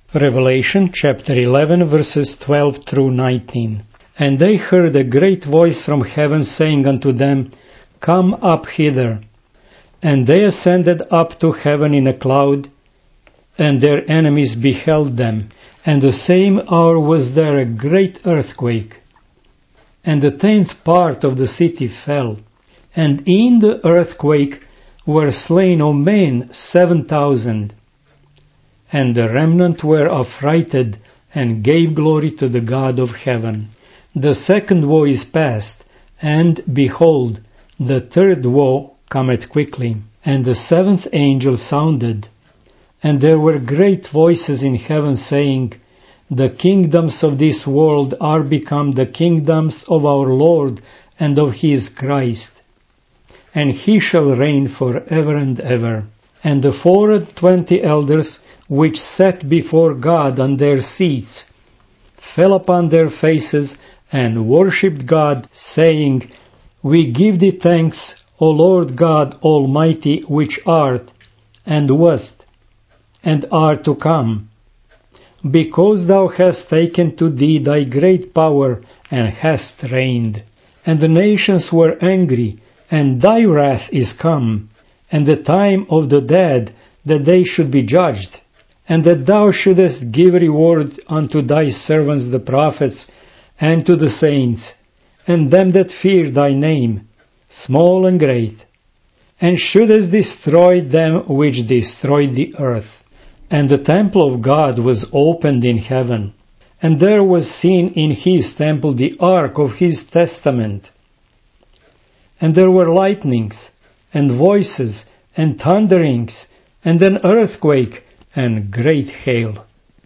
Revelation chapter 11 verses 12 through 19. And they heard a great voice from heaven saying unto them, Come up hither. And they ascended up to heaven in a cloud, and their enemies beheld them. And the same hour was there a great earthquake, and the 10th part of the city fell. And in the earthquake were slain of men 7,000. And the remnant were affrighted, and gave glory to the God of heaven. The second woe is past, and, behold, the third woe cometh quickly. And the 7th angel sounded, and there were great voices in heaven saying, The kingdoms of this world are become the kingdoms of our Lord and of his Christ, and he shall reign for ever and ever. And the 24 elders which sat before God on their seats fell upon their faces and worshipped God, saying, We give thee thanks, O Lord God Almighty, which art, and wast, and art to come, because thou hast taken to thee thy great power, and hast reigned. And the nations were angry, and thy wrath is come, and the time of the dead, that they should be judged, and that thou shouldest give reward unto thy servants the prophets, and to the saints, and them that fear thy name, small and great, and shouldest destroy them which destroy the earth. And the temple of God was opened in heaven, and there was seen in his temple the ark of his testament. And there were lightnings, and voices, and thunderings, and an earthquake, and great hail.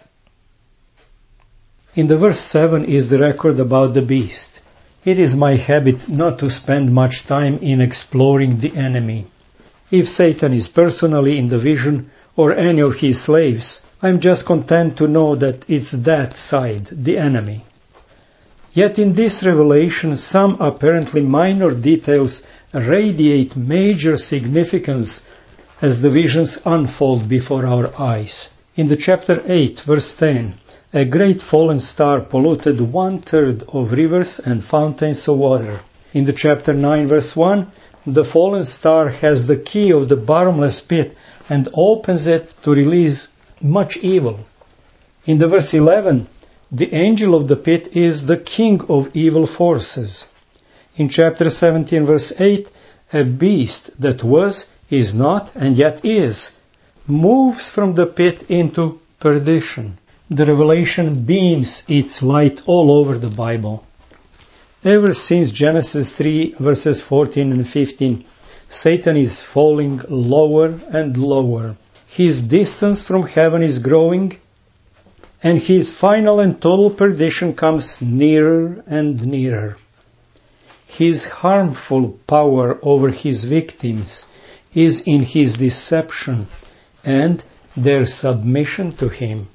In the verse 7 is the record about the beast. It is my habit not to spend much time in exploring the enemy. If Satan is personally in the vision, or any of his slaves, I'm just content to know that it's that side, the enemy. Yet in this revelation, some apparently minor details radiate major significance as the visions unfold before our eyes. In the chapter 8, verse 10, a great fallen star polluted 1/3 of rivers and fountains of water. In the chapter 9, verse 1, the fallen star has the key of the bottomless pit and opens it to release much evil. In the verse 11, the angel of the pit is the king of evil forces. In chapter 17, verse 8, a beast that was, is not, and yet is, moves from the pit into perdition. The revelation beams its light all over the Bible. Ever since Genesis 3, verses 14 and 15, Satan is falling lower and lower. His distance from heaven is growing, and his final and total perdition comes nearer and nearer. His harmful power over his victims is in his deception and their submission to him.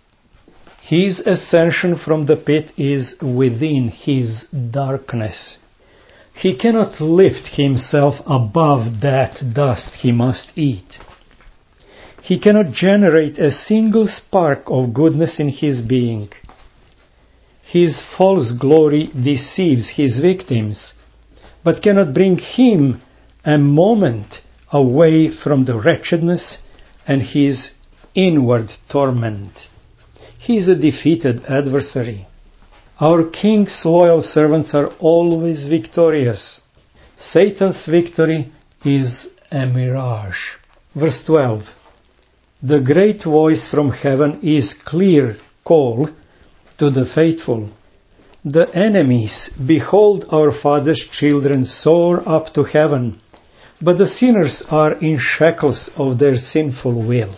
His ascension from the pit is within his darkness. He cannot lift himself above that dust he must eat. He cannot generate a single spark of goodness in his being. His false glory deceives his victims, but cannot bring him a moment away from the wretchedness and his inward torment. He is a defeated adversary. Our King's loyal servants are always victorious. Satan's victory is a mirage. Verse 12. The great voice from heaven is clear call to the faithful. The enemies, behold, our Father's children soar up to heaven, but the sinners are in shackles of their sinful will.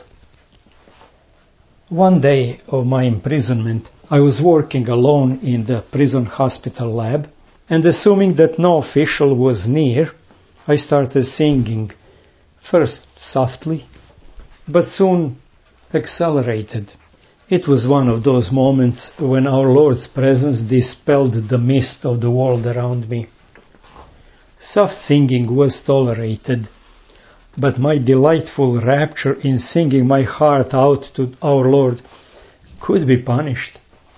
One day of my imprisonment, I was working alone in the prison hospital lab, and assuming that no official was near, I started singing, first softly, but soon accelerated. It was one of those moments when our Lord's presence dispelled the mist of the world around me. Soft singing was tolerated, but my delightful rapture in singing my heart out to our Lord could be punished.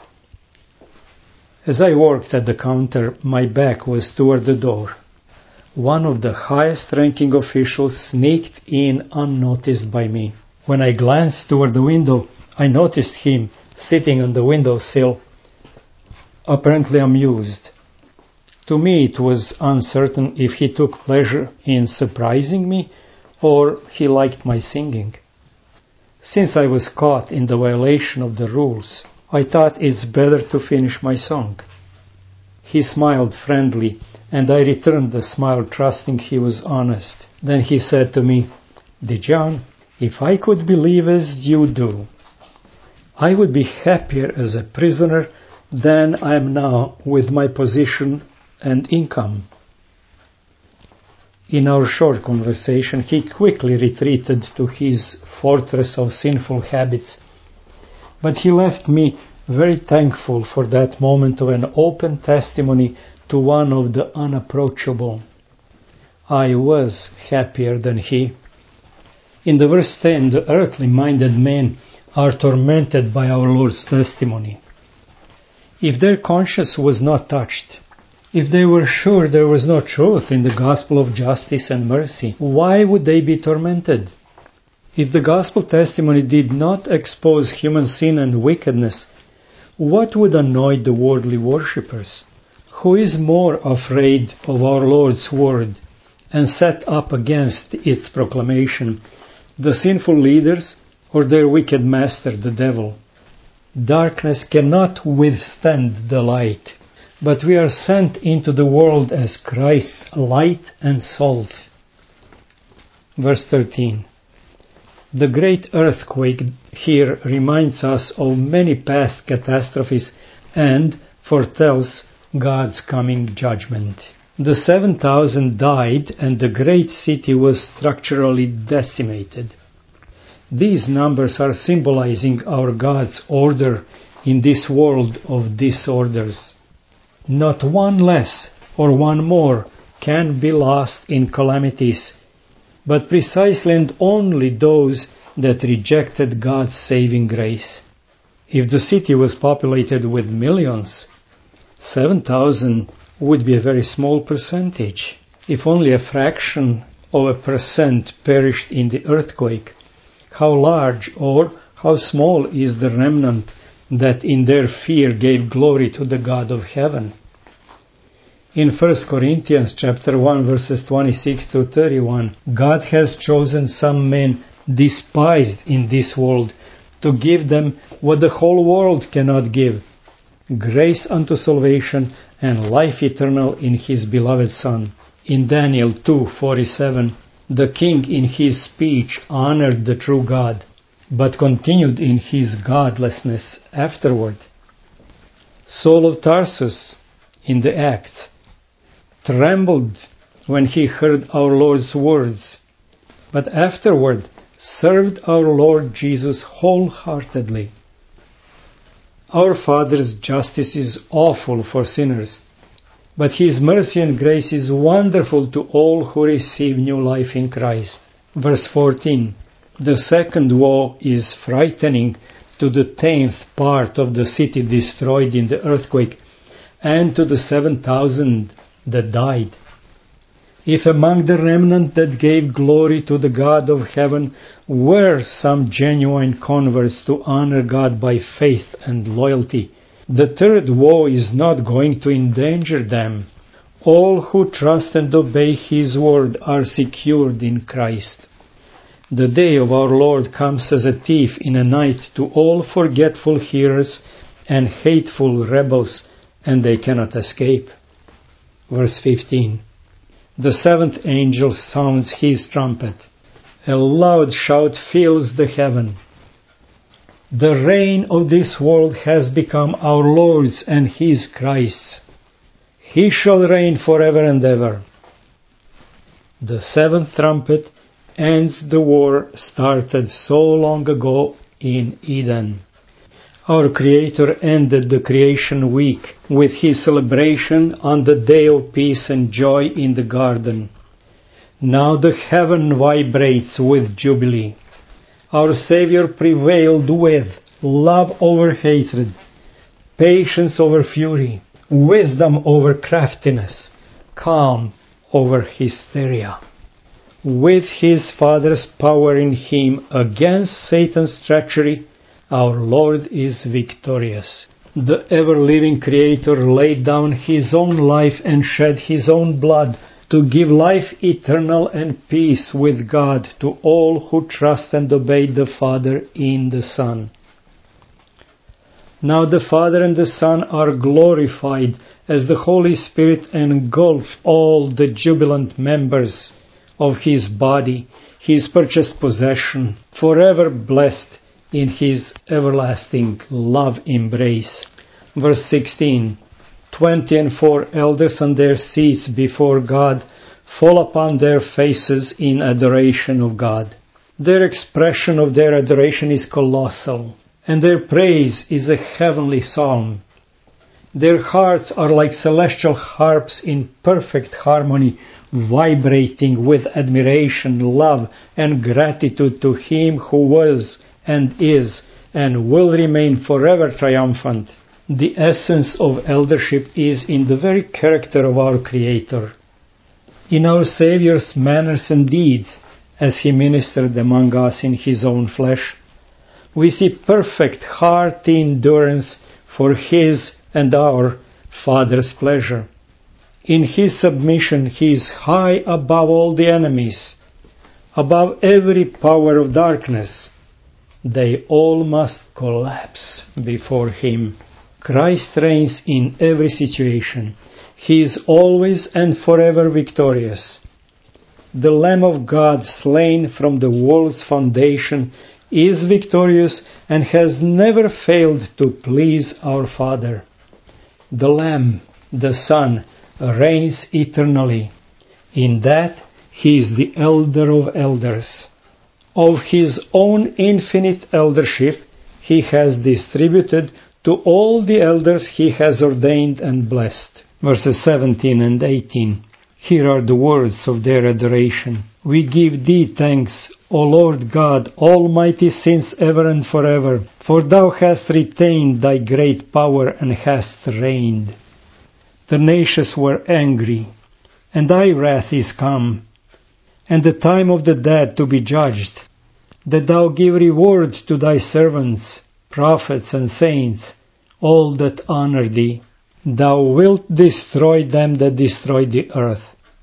As I worked at the counter, my back was toward the door. One of the highest-ranking officials sneaked in unnoticed by me. When I glanced toward the window, I noticed him sitting on the windowsill, apparently amused. To me, it was uncertain if he took pleasure in surprising me or he liked my singing. Since I was caught in the violation of the rules, I thought it's better to finish my song. He smiled friendly, and I returned the smile, trusting he was honest. Then he said to me, "Dejan, if I could believe as you do, I would be happier as a prisoner than I am now with my position and income." In our short conversation, he quickly retreated to his fortress of sinful habits, but he left me very thankful for that moment of an open testimony to one of the unapproachable. I was happier than he. In the verse 10, the earthly-minded men are tormented by our Lord's testimony. If their conscience was not touched, if they were sure there was no truth in the gospel of justice and mercy, why would they be tormented? If the gospel testimony did not expose human sin and wickedness, what would annoy the worldly worshippers? Who is more afraid of our Lord's word and set up against its proclamation, the sinful leaders or their wicked master, the devil? Darkness cannot withstand the light, but we are sent into the world as Christ's light and salt. Verse 13. The great earthquake here reminds us of many past catastrophes and foretells God's coming judgment. The 7,000 died and the great city was structurally decimated. These numbers are symbolizing our God's order in this world of disorders. Not one less or one more can be lost in calamities, but precisely and only those that rejected God's saving grace. If the city was populated with millions, 7,000 would be a very small percentage. If only a fraction of a percent perished in the earthquake, how large or how small is the remnant that in their fear gave glory to the God of heaven? In 1 Corinthians chapter 1 verses 26 to 31, God has chosen some men despised in this world to give them what the whole world cannot give, grace unto salvation and life eternal in His beloved Son. In Daniel 2:47, the king in his speech honored the true God, but continued in his godlessness afterward. Saul of Tarsus, in the Acts, trembled when he heard our Lord's words, but afterward served our Lord Jesus wholeheartedly. Our Father's justice is awful for sinners, but His mercy and grace is wonderful to all who receive new life in Christ. Verse 14, the second woe is frightening to the 10th part of the city destroyed in the earthquake, and to the 7,000 that died. If among the remnant that gave glory to the God of heaven were some genuine converts to honor God by faith and loyalty, the third woe is not going to endanger them. All who trust and obey His word are secured in Christ. The day of our Lord comes as a thief in a night to all forgetful hearers and hateful rebels, and they cannot escape. Verse 15. The seventh angel sounds his trumpet. A loud shout fills the heaven. The reign of this world has become our Lord's and His Christ's. He shall reign forever and ever. The seventh trumpet ends the war started so long ago in Eden. Our Creator ended the creation week with His celebration on the day of peace and joy in the garden. Now the heaven vibrates with jubilee. Our Savior prevailed with love over hatred, patience over fury, wisdom over craftiness, calm over hysteria. With his Father's power in him against Satan's treachery, our Lord is victorious. The ever-living Creator laid down his own life and shed his own blood to give life eternal and peace with God to all who trust and obey the Father in the Son. Now the Father and the Son are glorified as the Holy Spirit engulfs all the jubilant members of his body, his purchased possession, forever blessed in his everlasting love embrace. Verse 16, 24 elders on their seats before God fall upon their faces in adoration of God. Their expression of their adoration is colossal, and their praise is a heavenly psalm. Their hearts are like celestial harps in perfect harmony, vibrating with admiration, love, and gratitude to Him who was and is and will remain forever triumphant. The essence of eldership is in the very character of our Creator, in our Saviour's manners and deeds, as He ministered among us in His own flesh. We see perfect hearty endurance for His and our Father's pleasure. In His submission, He is high above all the enemies, above every power of darkness. They all must collapse before Him. Christ reigns in every situation. He is always and forever victorious. The Lamb of God, slain from the world's foundation, is victorious and has never failed to please our Father. The Lamb, the Son, reigns eternally. In that, He is the Elder of elders. Of His own infinite eldership, He has distributed to all the elders He has ordained and blessed. Verses 17 and 18. Here are the words of their adoration. We give Thee thanks, O Lord God, Almighty since ever and forever, for Thou hast retained Thy great power and hast reigned. The nations were angry, and Thy wrath is come, and the time of the dead to be judged, that Thou give reward to Thy servants, prophets and saints, all that honor Thee. Thou wilt destroy them that destroy the earth.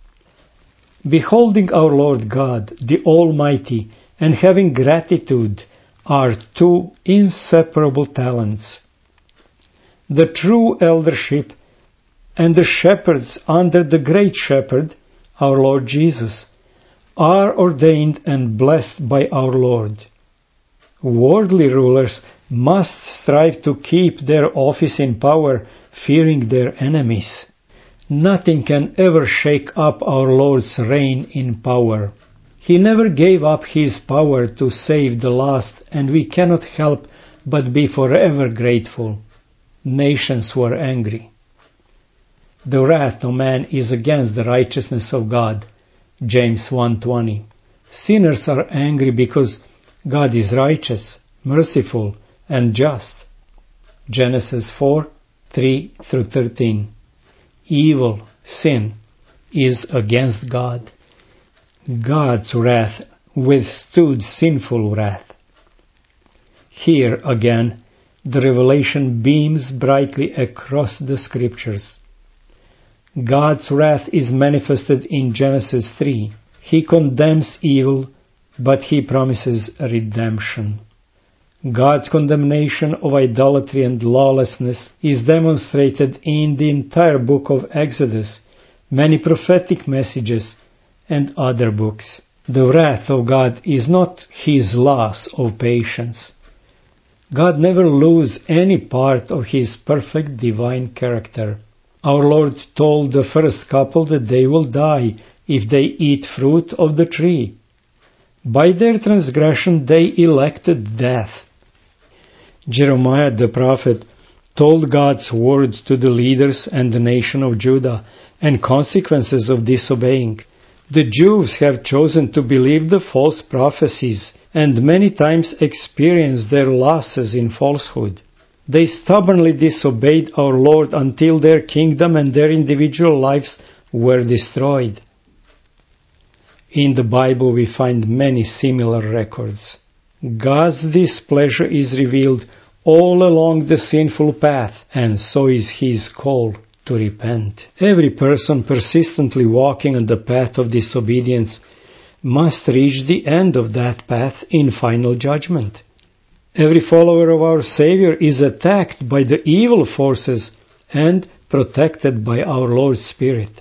Beholding our Lord God, the Almighty, and having gratitude, are two inseparable talents. The true eldership and the shepherds under the great shepherd, our Lord Jesus, are ordained and blessed by our Lord. Worldly rulers must strive to keep their office in power, fearing their enemies. Nothing can ever shake up our Lord's reign in power. He never gave up His power to save the lost, and we cannot help but be forever grateful. Nations were angry. The wrath of man is against the righteousness of God. James 1:20. Sinners are angry because God is righteous, merciful, and just. Genesis 4:3-13. Evil, sin, is against God. God's wrath withstood sinful wrath. Here again, the revelation beams brightly across the Scriptures. God's wrath is manifested in Genesis 3. He condemns evil, but He promises redemption. God's condemnation of idolatry and lawlessness is demonstrated in the entire book of Exodus, many prophetic messages, and other books. The wrath of God is not His loss of patience. God never loses any part of His perfect divine character. Our Lord told the first couple that they will die if they eat fruit of the tree. By their transgression they elected death. Jeremiah the prophet told God's words to the leaders and the nation of Judah and consequences of disobeying. The Jews have chosen to believe the false prophecies and many times experienced their losses in falsehood. They stubbornly disobeyed our Lord until their kingdom and their individual lives were destroyed. In the Bible we find many similar records. God's displeasure is revealed all along the sinful path, and so is His call to repent. Every person persistently walking on the path of disobedience must reach the end of that path in final judgment. Every follower of our Savior is attacked by the evil forces and protected by our Lord's Spirit.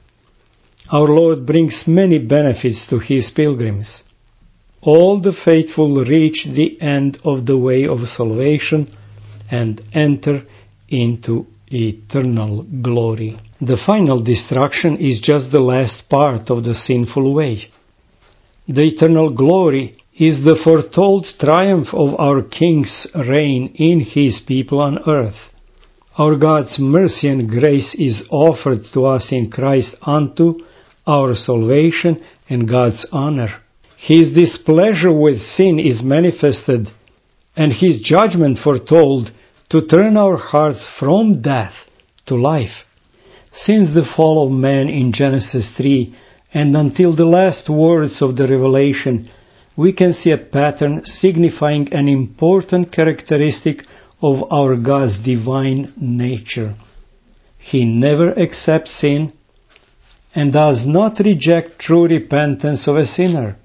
Our Lord brings many benefits to His pilgrims. All the faithful reach the end of the way of salvation and enter into eternal glory. The final destruction is just the last part of the sinful way. The eternal glory is the foretold triumph of our King's reign in His people on earth. Our God's mercy and grace is offered to us in Christ unto our salvation and God's honor. His displeasure with sin is manifested, and His judgment foretold to turn our hearts from death to life. Since the fall of man in Genesis 3 and until the last words of the Revelation, we can see a pattern signifying an important characteristic of our God's divine nature. He never accepts sin and does not reject true repentance of a sinner.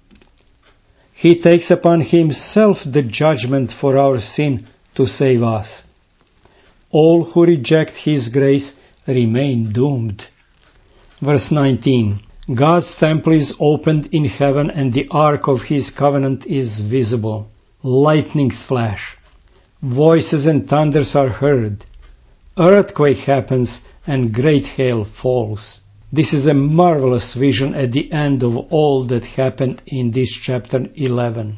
He takes upon Himself the judgment for our sin to save us. All who reject His grace remain doomed. Verse 19. God's temple is opened in heaven, and the ark of His covenant is visible. Lightnings flash. Voices and thunders are heard. Earthquake happens, and great hail falls. This is a marvelous vision at the end of all that happened in this chapter 11.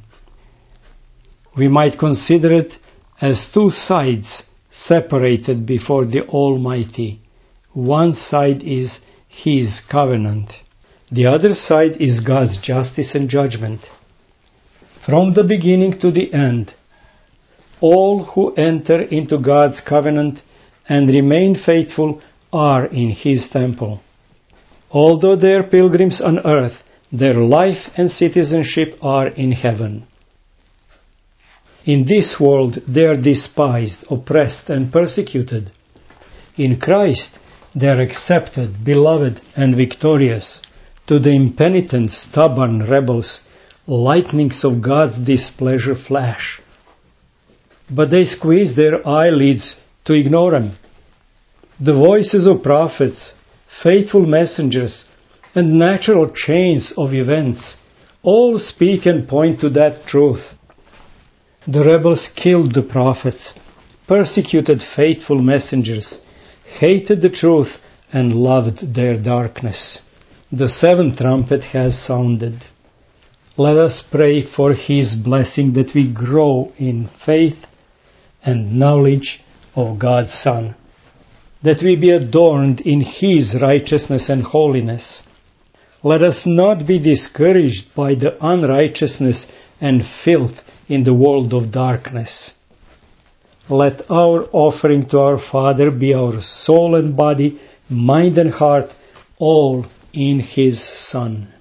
We might consider it as two sides separated before the Almighty. One side is His covenant. The other side is God's justice and judgment. From the beginning to the end, all who enter into God's covenant and remain faithful are in His temple. Although they are pilgrims on earth, their life and citizenship are in heaven. In this world they are despised, oppressed, and persecuted. In Christ they are accepted, beloved, and victorious. To the impenitent, stubborn rebels, lightnings of God's displeasure flash. But they squeeze their eyelids to ignore Him. The voices of prophets, faithful messengers, and natural chains of events all speak and point to that truth. The rebels killed the prophets, persecuted faithful messengers, hated the truth, and loved their darkness. The seventh trumpet has sounded. Let us pray for His blessing that we grow in faith and knowledge of God's Son, that we be adorned in His righteousness and holiness. Let us not be discouraged by the unrighteousness and filth in the world of darkness. Let our offering to our Father be our soul and body, mind and heart, all in His Son.